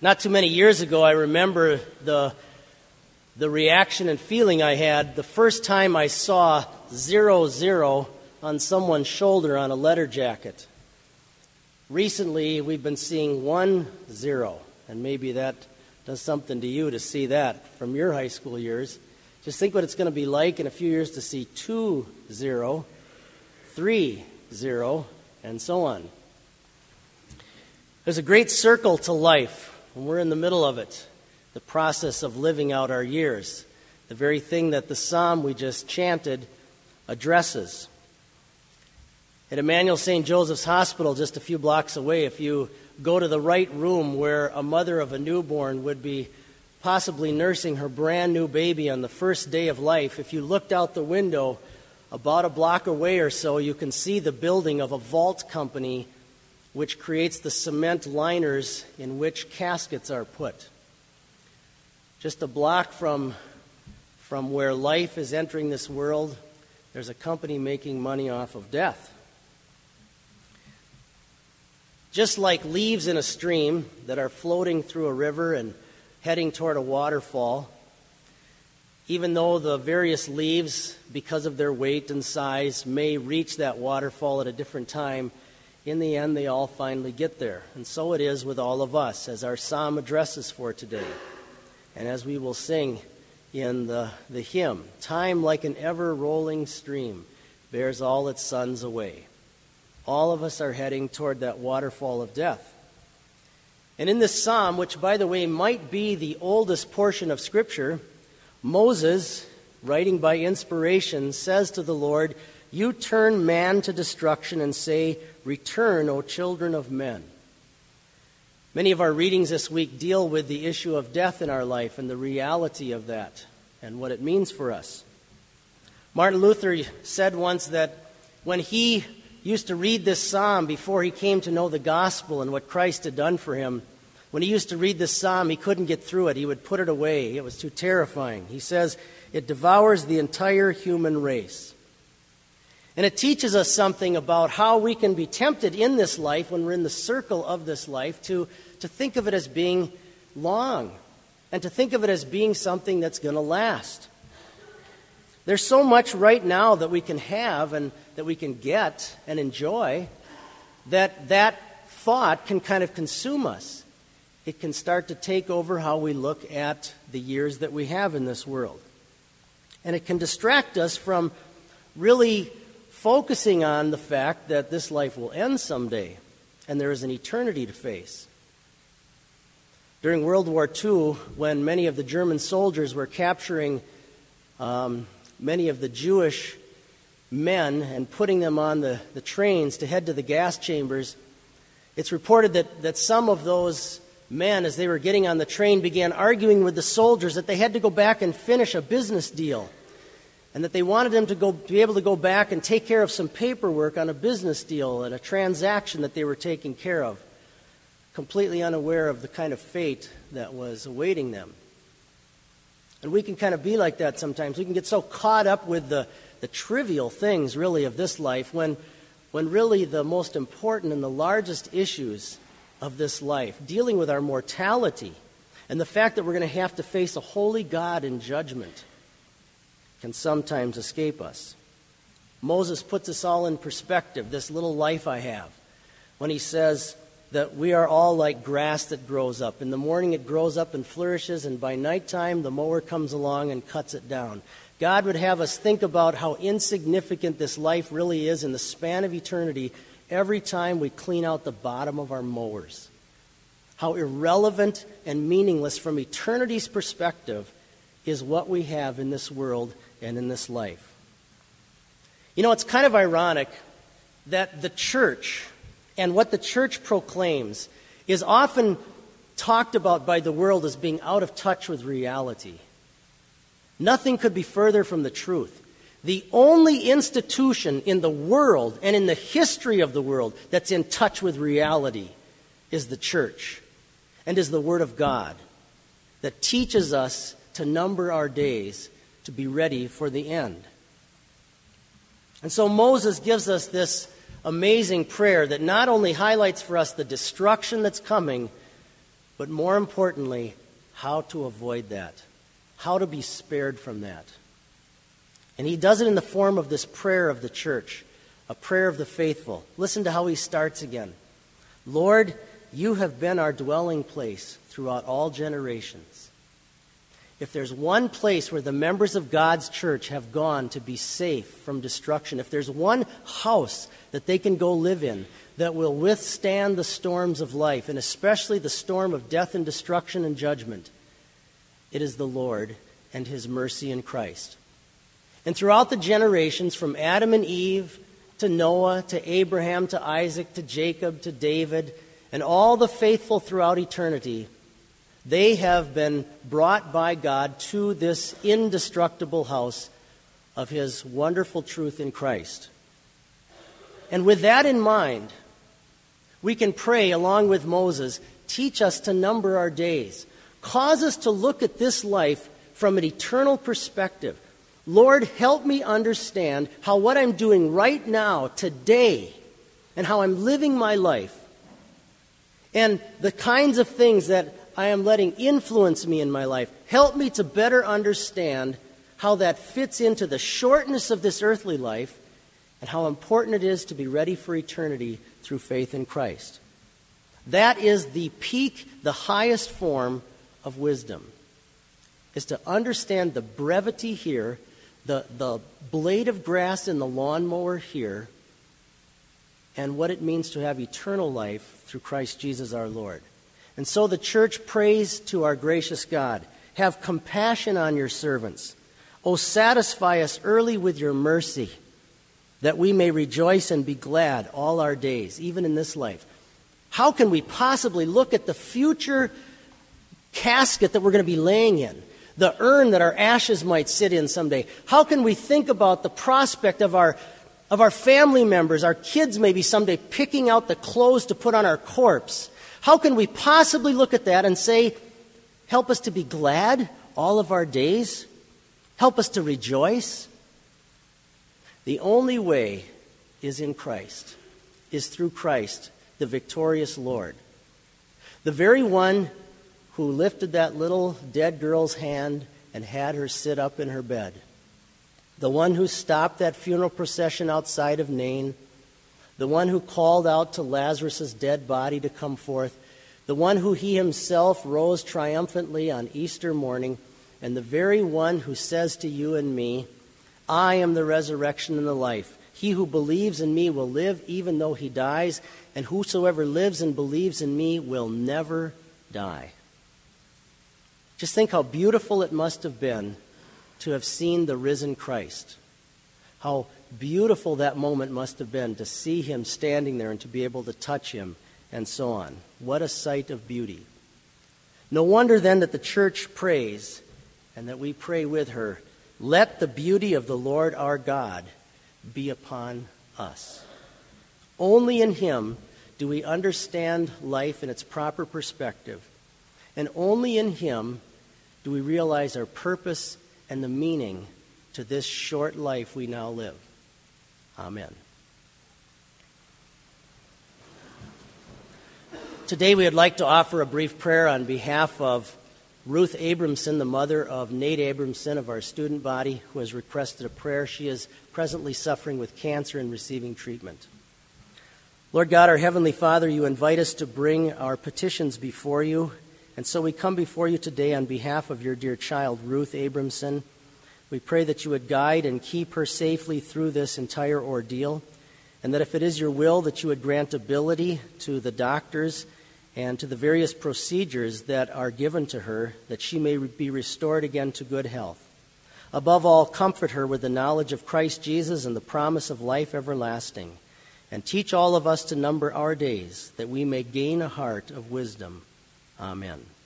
Not too many years ago, I remember the reaction and feeling I had the first time I saw 00 on someone's shoulder on a letter jacket. Recently, we've been seeing 10, and maybe that does something to you to see that from your high school years. Just think what it's going to be like in a few years to see 20, 30, and so on. There's a great circle to life, and we're in the middle of it, the process of living out our years, the very thing that the psalm we just chanted addresses. At Emmanuel St. Joseph's Hospital, just a few blocks away, if you go to the right room where a mother of a newborn would be possibly nursing her brand new baby on the first day of life, if you looked out the window about a block away or so, you can see the building of a vault company which creates the cement liners in which caskets are put. Just a block from where life is entering this world, there's a company making money off of death. Just like leaves in a stream that are floating through a river and heading toward a waterfall, even though the various leaves, because of their weight and size, may reach that waterfall at a different time, in the end they all finally get there. And so it is with all of us, as our psalm addresses for today, and as we will sing in the hymn, time like an ever-rolling stream bears all its sons away. All of us are heading toward that waterfall of death. And in this psalm, which, by the way, might be the oldest portion of Scripture, Moses, writing by inspiration, says to the Lord, "You turn man to destruction and say, 'Return, O children of men.'" Many of our readings this week deal with the issue of death in our life and the reality of that and what it means for us. Martin Luther said once that when he used to read this psalm before he came to know the gospel and what Christ had done for him, when he used to read this psalm, he couldn't get through it. He would put it away. It was too terrifying. He says, "It devours the entire human race." And it teaches us something about how we can be tempted in this life, when we're in the circle of this life, to think of it as being long and to think of it as being something that's going to last. There's so much right now that we can have and that we can get and enjoy that thought can kind of consume us. It can start to take over how we look at the years that we have in this world. And it can distract us from really focusing on the fact that this life will end someday and there is an eternity to face. During World War II, when many of the German soldiers were capturing many of the Jewish men and putting them on the trains to head to the gas chambers, it's reported that some of those men, as they were getting on the train, began arguing with the soldiers that they had to go back and finish a business deal, and that they wanted them to be able to go back and take care of some paperwork on a business deal and a transaction that they were taking care of, completely unaware of the kind of fate that was awaiting them. And we can kind of be like that sometimes. We can get so caught up with the trivial things, really, of this life, when really the most important and the largest issues of this life, dealing with our mortality and the fact that we're going to have to face a holy God in judgment, can sometimes escape us. Moses puts us all in perspective, this little life I have, when he says that we are all like grass that grows up. In the morning it grows up and flourishes, and by nighttime the mower comes along and cuts it down. God would have us think about how insignificant this life really is in the span of eternity every time we clean out the bottom of our mowers. How irrelevant and meaningless from eternity's perspective is what we have in this world and in this life. You know, it's kind of ironic that the church and what the church proclaims is often talked about by the world as being out of touch with reality. Nothing could be further from the truth. The only institution in the world and in the history of the world that's in touch with reality is the church and is the Word of God that teaches us to number our days to be ready for the end. And so Moses gives us this amazing prayer that not only highlights for us the destruction that's coming, but more importantly, how to avoid that, how to be spared from that. And he does it in the form of this prayer of the church, a prayer of the faithful. Listen to how he starts again. Lord, you have been our dwelling place throughout all generations. If there's one place where the members of God's church have gone to be safe from destruction, if there's one house that they can go live in that will withstand the storms of life, and especially the storm of death and destruction and judgment, it is the Lord and his mercy in Christ. And throughout the generations, from Adam and Eve to Noah to Abraham to Isaac to Jacob to David, and all the faithful throughout eternity, they have been brought by God to this indestructible house of his wonderful truth in Christ. And with that in mind, we can pray along with Moses, teach us to number our days. Cause us to look at this life from an eternal perspective. Lord, help me understand how what I'm doing right now, today, and how I'm living my life, and the kinds of things that I am letting influence me in my life, help me to better understand how that fits into the shortness of this earthly life and how important it is to be ready for eternity through faith in Christ. That is the peak, the highest form of wisdom, is to understand the brevity here, the blade of grass in the lawnmower here, and what it means to have eternal life through Christ Jesus our Lord. And so the church prays to our gracious God, have compassion on your servants. O satisfy us early with your mercy, that we may rejoice and be glad all our days, even in this life. How can we possibly look at the future casket that we're going to be laying in, the urn that our ashes might sit in someday? How can we think about the prospect of our family members, our kids maybe someday picking out the clothes to put on our corpse? How can we possibly look at that and say, help us to be glad all of our days? Help us to rejoice? The only way is in Christ, is through Christ, the victorious Lord. The very one who lifted that little dead girl's hand and had her sit up in her bed. The one who stopped that funeral procession outside of Nain. The one who called out to Lazarus' dead body to come forth. The one who he himself rose triumphantly on Easter morning. And the very one who says to you and me, I am the resurrection and the life. He who believes in me will live even though he dies, and whosoever lives and believes in me will never die. Just think how beautiful it must have been to have seen the risen Christ. How beautiful that moment must have been to see him standing there and to be able to touch him and so on. What a sight of beauty. No wonder then that the church prays and that we pray with her, let the beauty of the Lord our God be upon us. Only in him do we understand life in its proper perspective, and only in him do we realize our purpose and the meaning to this short life we now live. Amen. Today we would like to offer a brief prayer on behalf of Ruth Abramson, the mother of Nate Abramson of our student body, who has requested a prayer. She is presently suffering with cancer and receiving treatment. Lord God, our Heavenly Father, you invite us to bring our petitions before you, and so we come before you today on behalf of your dear child, Ruth Abramson. We pray that you would guide and keep her safely through this entire ordeal, and that if it is your will, that you would grant ability to the doctors and to the various procedures that are given to her, that she may be restored again to good health. Above all, comfort her with the knowledge of Christ Jesus and the promise of life everlasting, and teach all of us to number our days, that we may gain a heart of wisdom. Amen.